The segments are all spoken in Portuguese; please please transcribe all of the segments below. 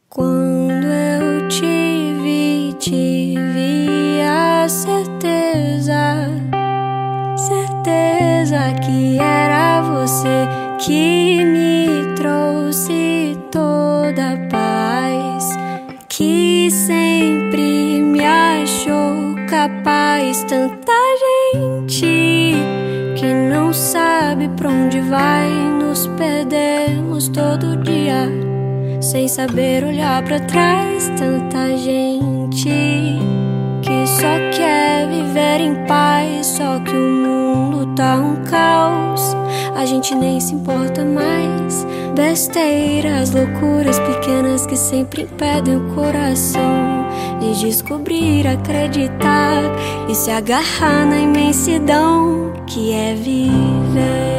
Quando eu tive a certeza que era você que me trouxe toda a paz, que sempre me achou capaz. Tanta gente que não sabe pra onde vai, nos perdemos todo dia sem saber olhar pra trás. Tanta gente que só quer viver em paz, só que o mundo tá um caos, a gente nem se importa mais. Besteiras, loucuras pequenas que sempre impedem o coração de descobrir, acreditar e se agarrar na imensidão que é viver.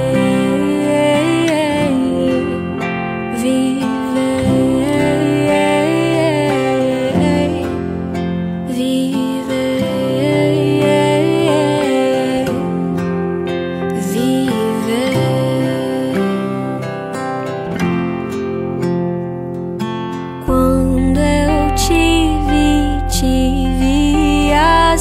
Quando eu tive a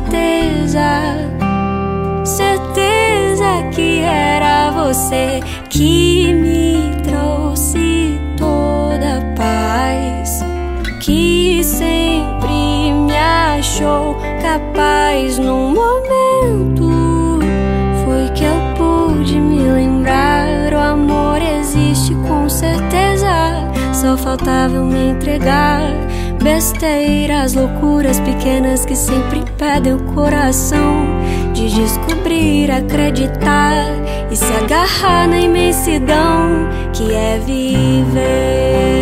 certeza que era você que me trouxe toda a paz, que sempre me achou capaz. Num momento foi que eu pude me lembrar: o amor existe com certeza, só faltava eu me entregar. Besteiras, loucuras pequenas que sempre impedem o coração de descobrir, acreditar e se agarrar na imensidão que é viver.